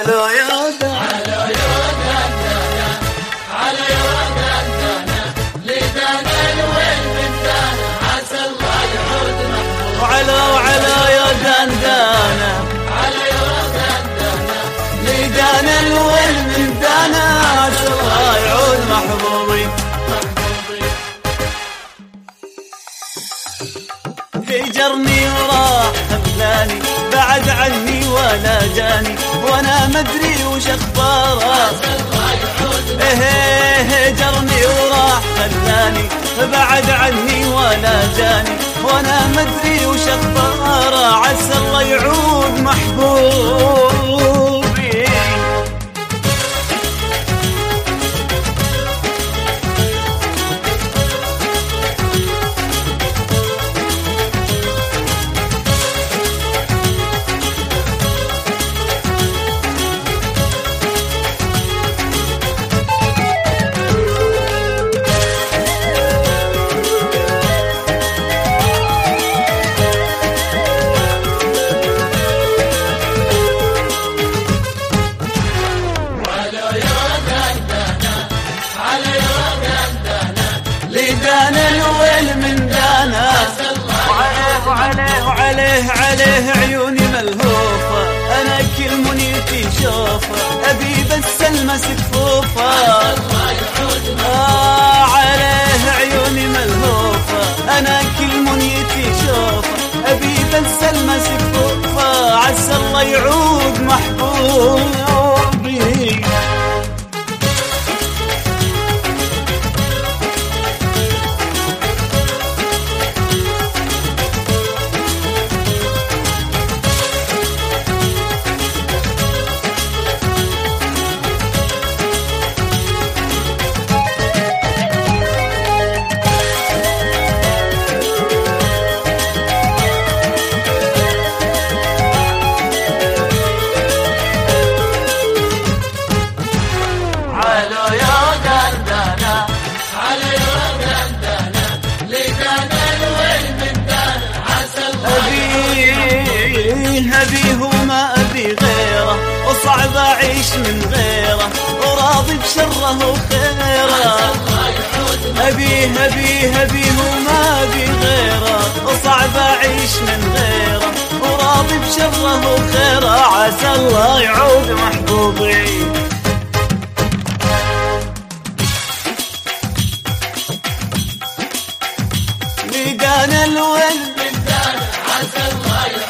على يا على يا دندنة على يا دندنة لدانا الويل من دانا عسى الله يعود محفوظ وعلى يا دندنة على يا دندنة لدانا الويل من دانا عسى الله يعود محظوظي هجرني وراح خذلاني بعد عني ولا جاني وانا مدري وش اخباره هجرني وراح خذلاني بعد عني ولا جاني وانا مدري وش اخباره عسى الله يعود محبوبي دانا الويل من دانا وعليه عيوني ملهوفة أنا كل منيتي شوفة أبي بس المسك فوفة عليه عيوني ملهوفة أنا كل منيتي شوفة أبي بس المسك فوفة عسى الله يعود محبوبي أبيه وما أبي غيره وصعب أعيش من غيره وراضي بشره وخيره أبيه وما أبي غيره وصعب أعيش من غيره وراضي بشره وخيره عسى الله يعود محبوبي لدانا الويل من دانا عسى الله يعود